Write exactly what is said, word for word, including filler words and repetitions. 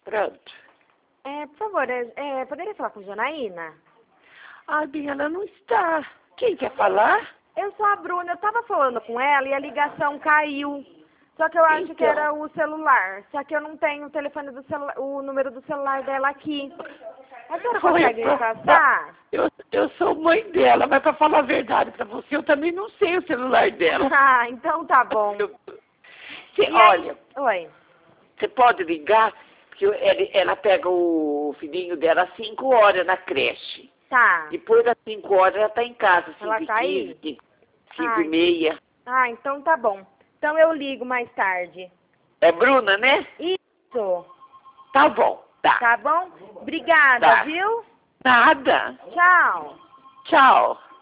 Pronto. É, por favor, é, é, poderia falar com Janaína? Ah, bem, ela não está. Quem quer falar? Eu sou a Bruna, eu tava falando com ela e a ligação caiu. Só que eu acho Então. que era o celular. Só que eu não tenho o telefone do celular, o número do celular dela aqui. A senhora consegue me passar? Eu, eu sou mãe dela, mas para falar a verdade para você, eu também não sei o celular dela. Ah, então tá bom. Você, E olha, aí? Oi. você pode ligar, porque eu- ela, ela pega o filhinho dela às cinco horas na creche. Tá. Depois das cinco horas ela está em casa, Ela cinco e tá aí? quinze, cinco Ah, e meia. ah, então tá bom. Então eu ligo mais tarde. É Bruna, né? Isso. Tá bom, tá. Tá bom? Obrigada, Tá. viu? Nada. Tchau. Tchau.